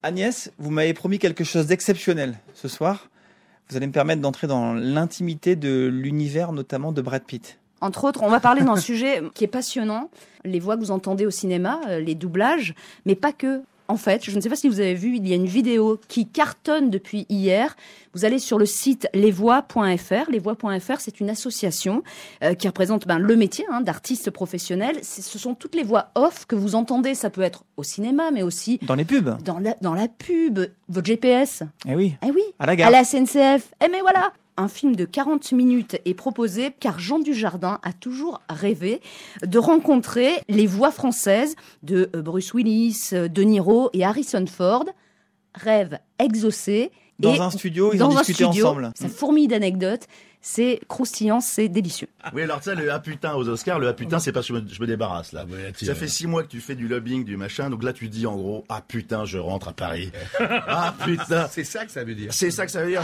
Agnès, vous m'avez promis quelque chose d'exceptionnel ce soir. Vous allez me permettre d'entrer dans l'intimité de l'univers, notamment de Brad Pitt. Entre autres, on va parler d'un sujet qui est passionnant, les voix que vous entendez au cinéma, les doublages, mais pas que. En fait, je ne sais pas si vous avez vu, il y a une vidéo qui cartonne depuis hier. Vous allez sur le site lesvoix.fr. Lesvoix.fr, c'est une association qui représente le métier d'artiste professionnel. Ce sont toutes les voix off que vous entendez. Ça peut être au cinéma, mais aussi... Dans les pubs. Dans la pub, votre GPS. Eh oui, à la gare. À la SNCF. Mais voilà. Un film de 40 minutes est proposé car Jean Dujardin a toujours rêvé de rencontrer les voix françaises de Bruce Willis, De Niro et Harrison Ford. Rêve exaucé. Dans un studio, ils ont discuté ensemble. Ça fourmille d'anecdotes. C'est croustillant, c'est délicieux. Oui, alors tu sais, le « ah putain » aux Oscars, le « ah putain » c'est parce que je me débarrasse, là. Ça fait 6 mois que tu fais du lobbying, du machin, donc là tu dis en gros « ah putain, je rentre à Paris ». Ah putain. C'est ça que ça veut dire. C'est ça que ça veut dire,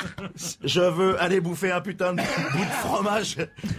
je veux aller bouffer un putain de bout de fromage.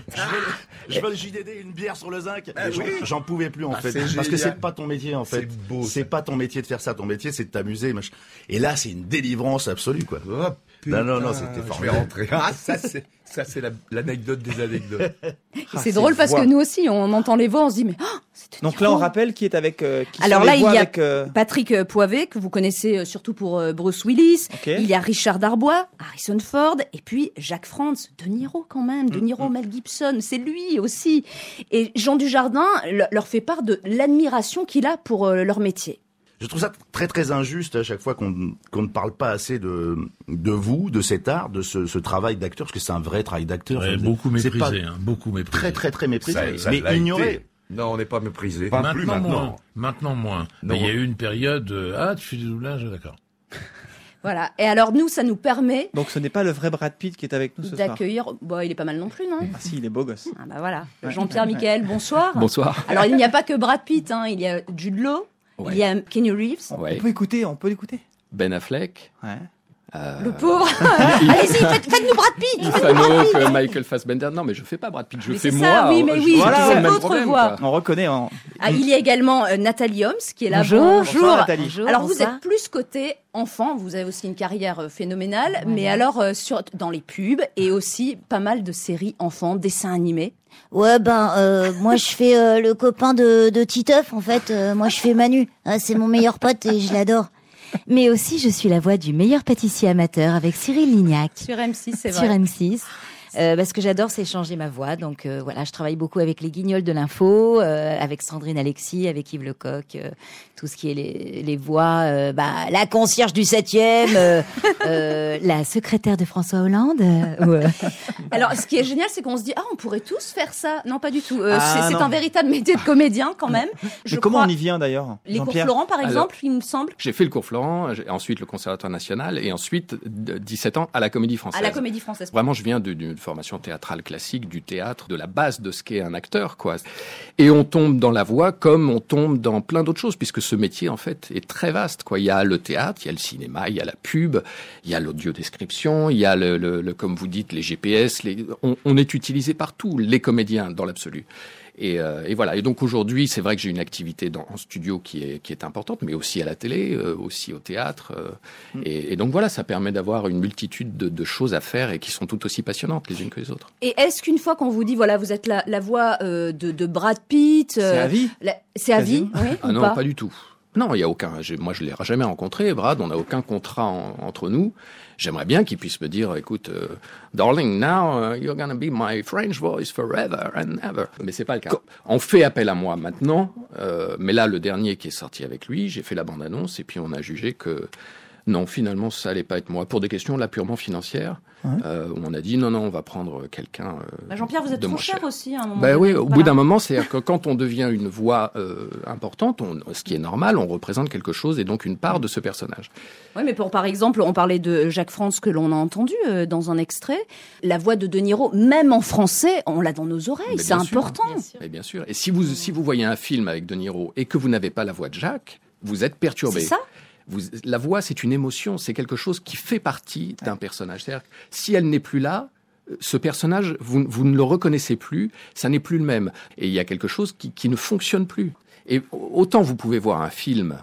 Je veux le JDD, une bière sur le zinc. J'en pouvais plus en fait. Parce que c'est pas ton métier en fait. C'est beau. C'est pas ton métier de faire ça, ton métier c'est de t'amuser. Et là c'est une délivrance absolue quoi. Oh, putain, non, c'était formidable. Je vais rentrer. Ah, ça c'est l'anecdote des anecdotes. C'est drôle parce que nous aussi, on entend les voix, on se dit mais c'est De Niro. Donc là, on rappelle qui est avec. Alors là, il y a Patrick Poivet que vous connaissez surtout pour Bruce Willis. Okay. Il y a Richard Darbois, Harrison Ford, et puis Jacques Frantz, De Niro quand même, De Niro, Mel Gibson, c'est lui aussi. Et Jean Dujardin leur fait part de l'admiration qu'il a pour leur métier. Je trouve ça très très injuste à chaque fois qu'on ne parle pas assez de vous, de cet art, de ce travail d'acteur, parce que c'est un vrai travail d'acteur. Ouais, beaucoup méprisé, beaucoup méprisé. Très très très méprisé, ça mais ignoré. Non, on n'est pas méprisé. Maintenant moins. Mais il y a eu une période, tu fais du doublage, d'accord. Voilà. Et alors nous, ça nous permet... Donc ce n'est pas le vrai Brad Pitt qui est avec nous ce soir. D'accueillir... il est pas mal non plus, non ? Ah si, il est beau gosse. Ah bah voilà. Jean-Pierre Michael, bonsoir. Bonsoir. Alors il n'y a pas que Brad Pitt, il y a Jude Law, il y a Keanu Reeves. Ouais. On peut l'écouter. Ben Affleck. Ouais. Le pauvre. Allez-y, faites-nous Brad Pitt. Fano, Michael Fassbender. Non, mais je fais pas Brad Pitt, je fais ça, moi. Oui, mais oui, voilà, c'est votre voix. On reconnaît. Il y a également Nathalie Holmes qui est là. Bonjour Nathalie. Alors vous êtes plus côté enfant, vous avez aussi une carrière phénoménale, mais alors dans les pubs et aussi pas mal de séries enfants, dessins animés. Ouais, moi je fais le copain de Titeuf en fait. Moi je fais Manu. C'est mon meilleur pote et je l'adore. Mais aussi, je suis la voix du meilleur pâtissier amateur avec Cyril Lignac. Sur M6, c'est vrai. Sur M6. Ce que j'adore, c'est changer ma voix. Donc voilà, je travaille beaucoup avec les Guignols de l'info, avec Sandrine Alexis, avec Yves Lecoq, tout ce qui est les voix, la concierge du 7e, la secrétaire de François Hollande. Alors, ce qui est génial, c'est qu'on se dit, on pourrait tous faire ça. Non, pas du tout. C'est un véritable métier de comédien quand même. Mais comment on y vient d'ailleurs ? Les cours Florent, par exemple, il me semble. J'ai fait le cours Florent, ensuite le Conservatoire National et ensuite 17 ans à la Comédie Française. À la Comédie Française. Vraiment, je viens d'une formation théâtrale classique, du théâtre, de la base de ce qu'est un acteur, quoi. Et on tombe dans la voix comme on tombe dans plein d'autres choses, puisque ce métier, en fait, est très vaste, quoi. Il y a le théâtre, il y a le cinéma, il y a la pub, il y a l'audiodescription, il y a comme vous dites, les GPS, on est utilisé partout, les comédiens, dans l'absolu. Et voilà. Et donc aujourd'hui, c'est vrai que j'ai une activité en studio qui est importante, mais aussi à la télé, aussi au théâtre. Et donc voilà, ça permet d'avoir une multitude de choses à faire et qui sont toutes aussi passionnantes les unes que les autres. Et est-ce qu'une fois qu'on vous dit, voilà, vous êtes la voix de Brad Pitt... c'est à vie C'est à vie, oui, ou non, pas du tout. Non, il y a aucun. Moi, je l'ai jamais rencontré, Brad. On n'a aucun contrat entre nous. J'aimerais bien qu'il puisse me dire, écoute, darling, now you're gonna be my French voice forever and ever. Mais c'est pas le cas. On fait appel à moi maintenant, mais là, le dernier qui est sorti avec lui, j'ai fait la bande-annonce et puis on a jugé que non, finalement, ça allait pas être moi pour des questions là purement financières. Où on a dit non, on va prendre quelqu'un. Jean-Pierre, vous êtes trop cher aussi à un moment. Oui, au bout d'un moment, c'est-à-dire que quand on devient une voix importante, ce qui est normal, on représente quelque chose et donc une part de ce personnage. Oui, mais par exemple, on parlait de Jacques Frantz que l'on a entendu dans un extrait. La voix de Niro, même en français, on l'a dans nos oreilles. C'est important. Mais bien sûr. Et si vous voyez un film avec De Niro et que vous n'avez pas la voix de Jacques, vous êtes perturbé. C'est ça. La voix, c'est une émotion, c'est quelque chose qui fait partie d'un personnage. C'est-à-dire que si elle n'est plus là, ce personnage, vous ne le reconnaissez plus, ça n'est plus le même. Et il y a quelque chose qui ne fonctionne plus. Et autant vous pouvez voir un film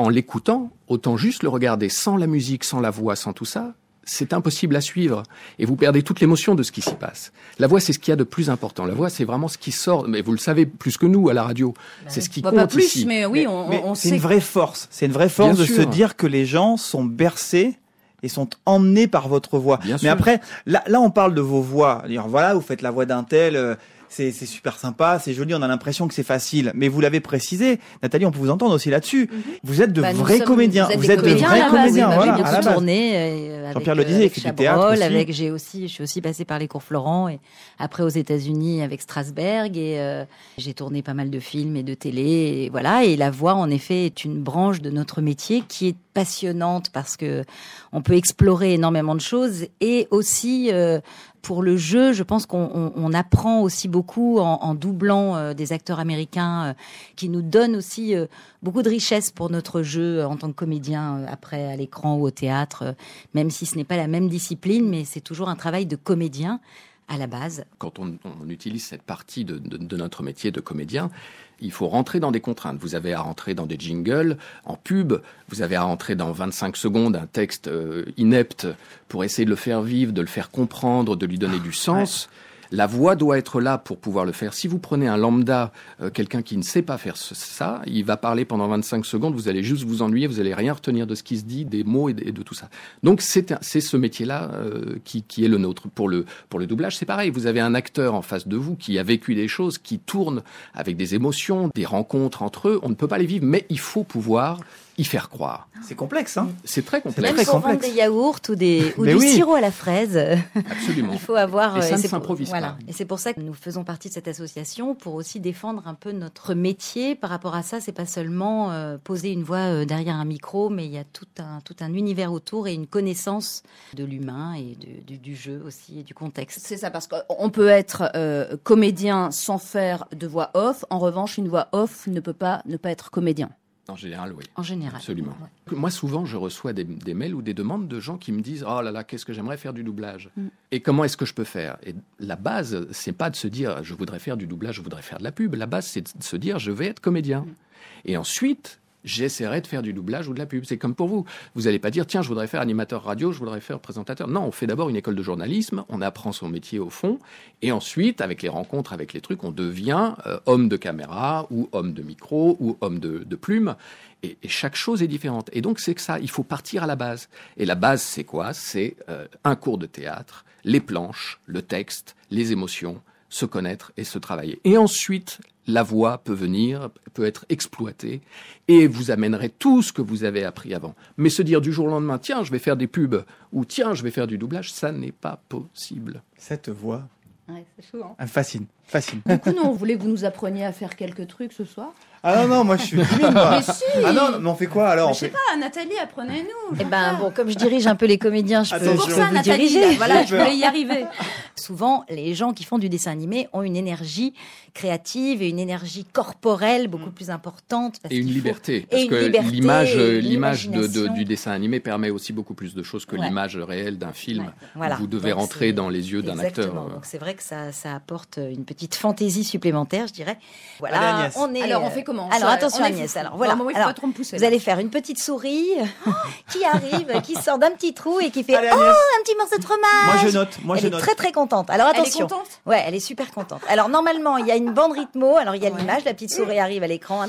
en l'écoutant, autant juste le regarder sans la musique, sans la voix, sans tout ça. C'est impossible à suivre et vous perdez toute l'émotion de ce qui s'y passe. La voix, c'est ce qu'il y a de plus important. La voix, c'est vraiment ce qui sort. Mais vous le savez plus que nous à la radio. C'est ce qui compte pas plus, ici. mais oui, Mais on c'est sait. une vraie force. C'est une vraie force Bien de sûr. se dire que les gens sont bercés et sont emmenés par votre voix. Bien Mais sûr. après, là, on parle de vos voix. Dire, voilà, vous faites la voix d'un tel, c'est super sympa, c'est joli, on a l'impression que c'est facile. Mais vous l'avez précisé, Nathalie, on peut vous entendre aussi là-dessus. Vous êtes de Bah, nous vrais sommes- comédiens. vous êtes Vous des êtes de comédiens vrais à la base, comédiens. oui, Voilà, bien à sûr. la base. tourné Jean-Pierre le disait, il avec fait du théâtre Chabrol, aussi. je suis aussi passée par les cours Florent et après aux États-Unis avec Strasberg et j'ai tourné pas mal de films et de télé et voilà. Et la voix en effet est une branche de notre métier qui est passionnante parce que on peut explorer énormément de choses et aussi pour le jeu, je pense qu'on apprend aussi beaucoup en doublant des acteurs américains qui nous donnent aussi beaucoup de richesse pour notre jeu en tant que comédien après à l'écran ou au théâtre, même si ce n'est pas la même discipline, mais c'est toujours un travail de comédien à la base. Quand on utilise cette partie de notre métier de comédien, il faut rentrer dans des contraintes. Vous avez à rentrer dans des jingles, en pub, vous avez à rentrer dans 25 secondes un texte inepte pour essayer de le faire vivre, de le faire comprendre, de lui donner du sens. La voix doit être là pour pouvoir le faire. Si vous prenez un lambda, quelqu'un qui ne sait pas faire ça, il va parler pendant 25 secondes, vous allez juste vous ennuyer, vous allez rien retenir de ce qui se dit, des mots et de tout ça. Donc c'est ce métier-là qui est le nôtre. Pour le doublage, c'est pareil. Vous avez un acteur en face de vous qui a vécu des choses, qui tourne avec des émotions, des rencontres entre eux. On ne peut pas les vivre, mais il faut pouvoir y faire croire. C'est complexe, hein. C'est très complexe. Même très pour vendre complexe. des yaourts ou du oui. sirop à la fraise, Absolument. il faut avoir. Et ça ne c'est pour- s'improvise voilà. pas. Et c'est pour ça que nous faisons partie de cette association pour aussi défendre un peu notre métier. Par rapport à ça, c'est pas seulement poser une voix derrière un micro, mais il y a tout un univers autour et une connaissance de l'humain et du jeu aussi et du contexte. C'est ça, parce qu'on peut être comédien sans faire de voix off. En revanche, une voix off ne peut pas ne pas être comédien. En général, oui. En général. Absolument. Ouais. Moi, souvent, je reçois des mails ou des demandes de gens qui me disent « Oh là là, qu'est-ce que j'aimerais faire du doublage Et comment est-ce que je peux faire ?» Et la base, c'est pas de se dire « Je voudrais faire du doublage, je voudrais faire de la pub ». La base, c'est de se dire « Je vais être comédien ». Et ensuite, j'essaierai de faire du doublage ou de la pub. C'est comme pour vous. Vous n'allez pas dire « Tiens, je voudrais faire animateur radio, je voudrais faire présentateur ». Non, on fait d'abord une école de journalisme, on apprend son métier au fond, et ensuite, avec les rencontres, avec les trucs, on devient homme de caméra, ou homme de micro, ou homme de plume. Et chaque chose est différente. Et donc, c'est que ça, il faut partir à la base. Et la base, c'est quoi ? C'est un cours de théâtre, les planches, le texte, les émotions, se connaître et se travailler. Et ensuite, la voix peut être exploitée et vous amènerez tout ce que vous avez appris avant. Mais se dire du jour au lendemain, tiens, je vais faire des pubs ou tiens, je vais faire du doublage, ça n'est pas possible. Cette voix, Ouais, c'est fou, hein. elle fascine. Du coup, nous, on voulait que vous nous appreniez à faire quelques trucs ce soir. Ah non, moi je suis timide, moi. Mais si. Ah non, mais on fait quoi alors Mais on je sais fait... pas, Nathalie, apprenez-nous. Eh ben bon, comme je dirige un peu les comédiens, je peux, Attention. je Pour peux ça, vous Nathalie, diriger. là, voilà, J'ai je peur. voulais y arriver. Souvent, les gens qui font du dessin animé ont une énergie créative et une énergie corporelle beaucoup plus importante. Parce Et une qu'il faut- liberté. et Parce une que liberté, l'image et une l'image imagination. du dessin animé permet aussi beaucoup plus de choses que Ouais. l'image réelle d'un film. Ouais, voilà. Vous devez Donc, rentrer c'est- dans les yeux d'un Exactement. acteur. Donc c'est vrai que ça apporte une petite fantaisie supplémentaire, je dirais. Voilà, Allez, Agnès. on est. Alors, on fait comment Alors Ça, attention on est Agnès. fou. Alors voilà. Non, mais il faut Alors, pas trop me pousser. vous là. allez faire une petite souris qui arrive, qui sort d'un petit trou et qui fait Allez, oh Agnès. un petit morceau de fromage. Moi je note, Elle est note. très très contente. Alors Elle est attention. contente. Ouais, elle est super contente. Alors normalement, il y a une bande rythmo. Alors il y a l'image, la petite souris arrive à l'écran.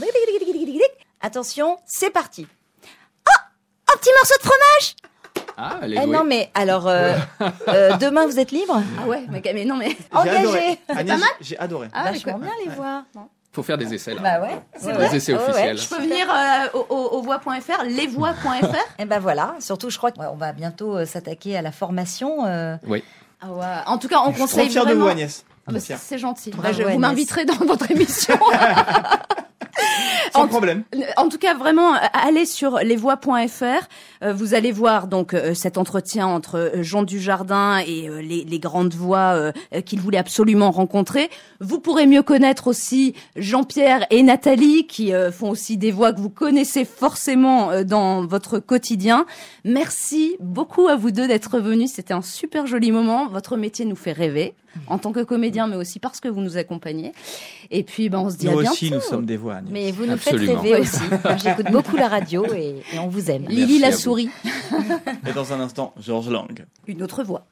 Attention, c'est parti. Oh, un petit morceau de fromage. Ah, elle est Eh douée. non mais alors demain vous êtes libre. Ah ouais, mais non, mais. J'ai Engagé. adoré. Agnès, j'ai adoré. Ah, Vachement d'accord. bien les voix. Faut faire des essais là. Bah ouais. C'est Des vrai. essais Ouais, ouais. officiels. Je peux venir au voix.fr, lesvoix.fr. Et ben voilà. Surtout, je crois qu'on va bientôt s'attaquer à la formation. Oui. Ah ouais. En tout cas, on Je suis trop conseille fier de vraiment. vous, Agnès. Ah bah, Fier. c'est gentil. Bravo, Vous Agnès. m'inviterez dans votre émission. Sans En- problème. En tout cas, vraiment, allez sur lesvoix.fr. Vous allez voir donc cet entretien entre Jean Dujardin et les grandes voix qu'il voulait absolument rencontrer. Vous pourrez mieux connaître aussi Jean-Pierre et Nathalie qui font aussi des voix que vous connaissez forcément dans votre quotidien. Merci beaucoup à vous deux d'être venus. C'était un super joli moment. Votre métier nous fait rêver en tant que comédien, mais aussi parce que vous nous accompagnez. Et puis, on se dit Nous à bientôt. aussi, nous sommes des voix, Agnès. Mais Mais vous nous Absolument. faites rêver aussi. Moi, j'écoute beaucoup la radio et on vous aime. Lily la à vous. souris. Et dans un instant, Georges Lang. Une autre voix.